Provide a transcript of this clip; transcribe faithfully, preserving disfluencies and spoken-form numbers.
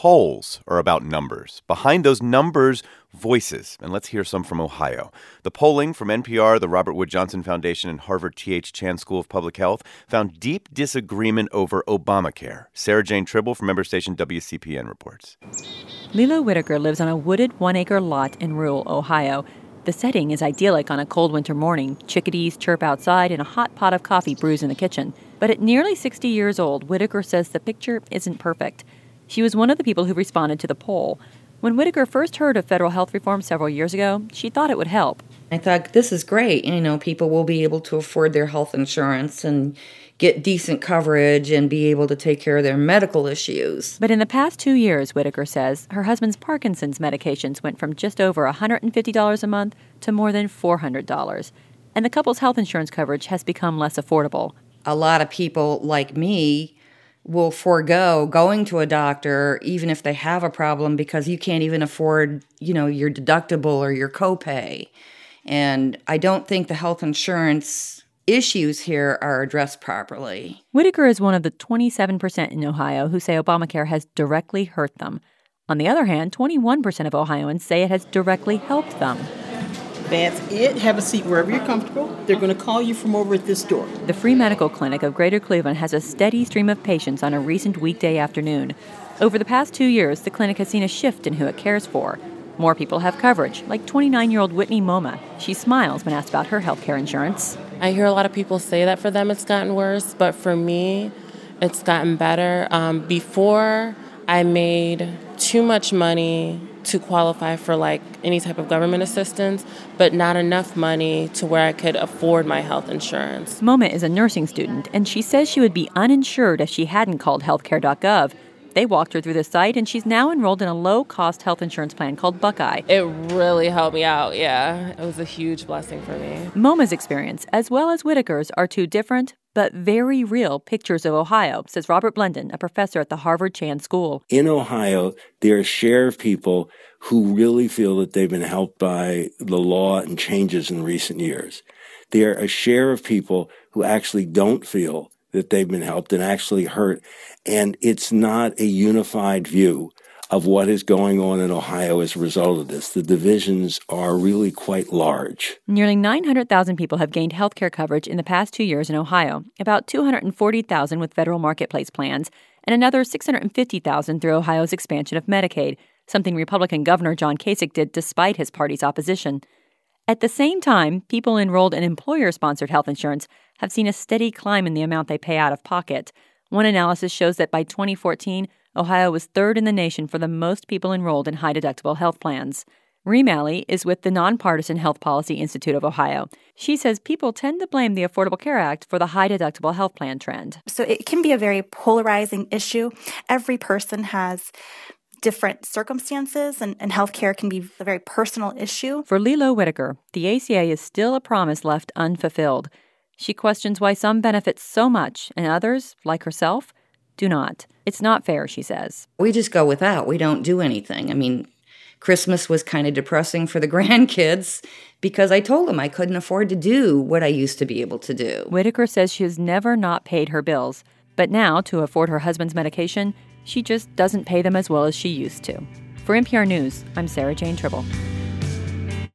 polls are about numbers. Behind those numbers, voices. And let's hear some from Ohio. The polling from N P R, the Robert Wood Johnson Foundation, and Harvard T H Chan School of Public Health found deep disagreement over Obamacare. Sarah Jane Tribble from member station W C P N reports. Lilo Whitaker lives on a wooded one-acre lot in rural Ohio. The setting is idyllic on a cold winter morning. Chickadees chirp outside and a hot pot of coffee brews in the kitchen. But at nearly sixty years old, Whitaker says the picture isn't perfect. She was one of the people who responded to the poll. When Whitaker first heard of federal health reform several years ago, she thought it would help. I thought, this is great. You know, people will be able to afford their health insurance and get decent coverage and be able to take care of their medical issues. But in the past two years, Whitaker says, her husband's Parkinson's medications went from just over one hundred fifty dollars a month to more than four hundred dollars. And the couple's health insurance coverage has become less affordable. A lot of people like me will forego going to a doctor even if they have a problem because you can't even afford, you know, your deductible or your copay. And I don't think the health insurance issues here are addressed properly. Whitaker is one of the twenty-seven percent in Ohio who say Obamacare has directly hurt them. On the other hand, twenty-one percent of Ohioans say it has directly helped them. That's it. Have a seat wherever you're comfortable. They're going to call you from over at this door. The Free Medical Clinic of Greater Cleveland has a steady stream of patients on a recent weekday afternoon. Over the past two years, the clinic has seen a shift in who it cares for. More people have coverage, like twenty-nine-year-old Whitney Moma. She smiles when asked about her health care insurance. I hear a lot of people say that for them it's gotten worse, but for me, it's gotten better. Um, before, I made too much money to qualify for like any type of government assistance, but not enough money to where I could afford my health insurance. Moma is a nursing student, and she says she would be uninsured if she hadn't called healthcare dot gov. They walked her through the site, and she's now enrolled in a low-cost health insurance plan called Buckeye. It really helped me out, yeah. It was a huge blessing for me. Moma's experience, as well as Whitaker's, are two different but very real pictures of Ohio, says Robert Blendon, a professor at the Harvard Chan School. In Ohio, there are a share of people who really feel that they've been helped by the law and changes in recent years. There are a share of people who actually don't feel that they've been helped and actually hurt. And it's not a unified view of what is going on in Ohio as a result of this. The divisions are really quite large. Nearly nine hundred thousand people have gained health care coverage in the past two years in Ohio, about two hundred forty thousand with federal marketplace plans, and another six hundred fifty thousand through Ohio's expansion of Medicaid, something Republican Governor John Kasich did despite his party's opposition. At the same time, people enrolled in employer-sponsored health insurance have seen a steady climb in the amount they pay out of pocket. One analysis shows that by twenty fourteen, Ohio was third in the nation for the most people enrolled in high-deductible health plans. Ree Malley is with the Nonpartisan Health Policy Institute of Ohio. She says people tend to blame the Affordable Care Act for the high-deductible health plan trend. So it can be a very polarizing issue. Every person has different circumstances, and, and healthcare can be a very personal issue. For Lilo Whitaker, the A C A is still a promise left unfulfilled. She questions why some benefit so much and others, like herself, do not. It's not fair, she says. We just go without. We don't do anything. I mean, Christmas was kind of depressing for the grandkids because I told them I couldn't afford to do what I used to be able to do. Whitaker says she has never not paid her bills, but now, to afford her husband's medication, she just doesn't pay them as well as she used to. For N P R News, I'm Sarah Jane Tribble.